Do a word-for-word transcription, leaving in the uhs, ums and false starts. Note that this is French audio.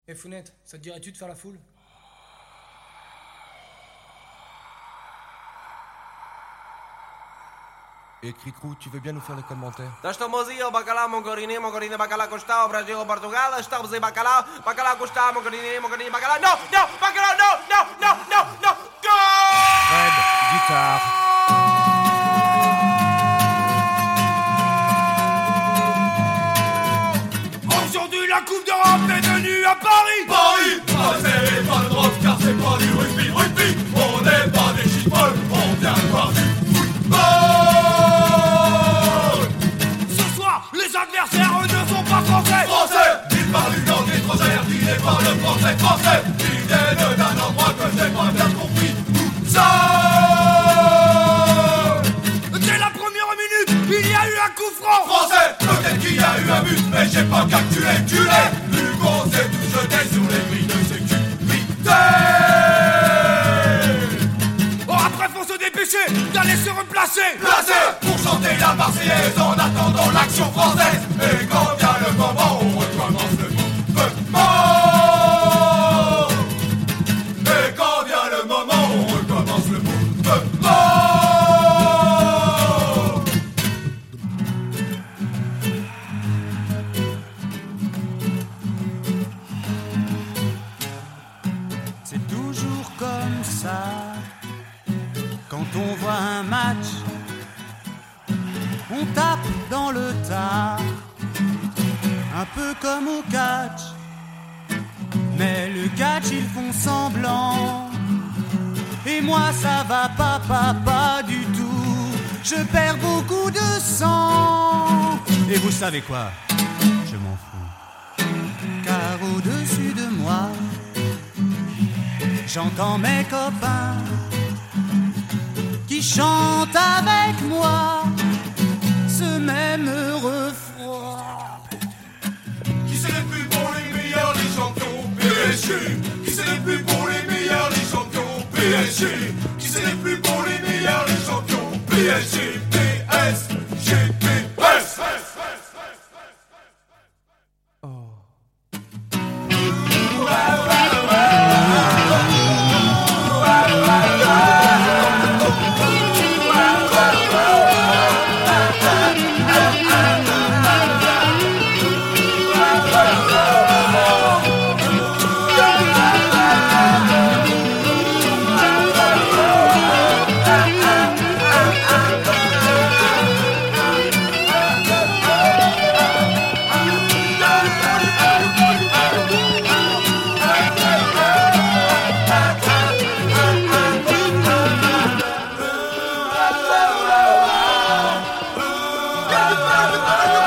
Eh Founette, ça te dirait-tu de faire la foule? Et Cricrou, tu veux bien nous faire les commentaires? Da estamos aí, o bacalhau, mongorini, mongorini, bacalhau costau, Brasil, Portugal, estamos aí, bacalhau, bacalhau costau, mongorini, mongorini, bacalhau, non, non, bacalhau, non, non, non, non, non, go! Fred, guitare. Aujourd'hui la Coupe d'Europe est venue à Paris. Paris, ah, c'est pas de drogue car c'est pas du rugby, rugby. On n'est pas des chipolles, on vient voir du football. Ce soir, les adversaires eux ne sont pas français. Français, ils parlent une langue étrangère qui n'est pas le français français. Ils viennent d'un endroit que j'ai pas bien compris. Où ça? Dès la première minute, il y a eu un coup franc. Français, peut-être qu'il y a eu un but, mais j'ai pas calculé, tu l'es. Hugo s'est tout jeté sur les grilles de sécurité. Oh, après faut se dépêcher d'aller se replacer. Placé pour chanter la Marseillaise en attendant l'action française. Et quand vient le moment, on recommence le mouvement. Et quand vient le moment, on recommence le mouvement. C'est toujours comme ça. Quand on voit un match, on tape dans le tas, un peu comme au catch. Mais le catch, ils font semblant. Et moi, ça va pas, pas, pas du tout. Je perds beaucoup de sang. Et vous savez quoi? Je m'en fous. Car au-dessus de moi, j'entends mes copains qui chantent avec moi ce même refrain. Qui c'est les plus bons, les meilleurs, les champions P S G? Qui c'est les plus bons, les meilleurs, les champions P S G? Qui c'est les plus bons, les meilleurs, les champions P S G? P S G, P S. Ah,